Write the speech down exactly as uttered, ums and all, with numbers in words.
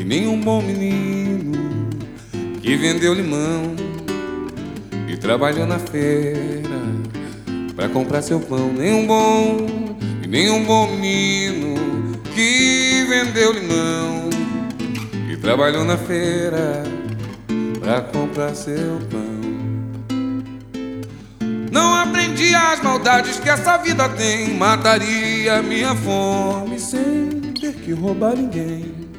nem um bom menino que vendeu limão e trabalhou na feira pra comprar seu pão. Nem um bom e nem um bom menino que vendeu limão e trabalhou na feira pra comprar seu pão. Não aprendi as maldades que essa vida tem. Mataria minha fome sem ter que roubar ninguém.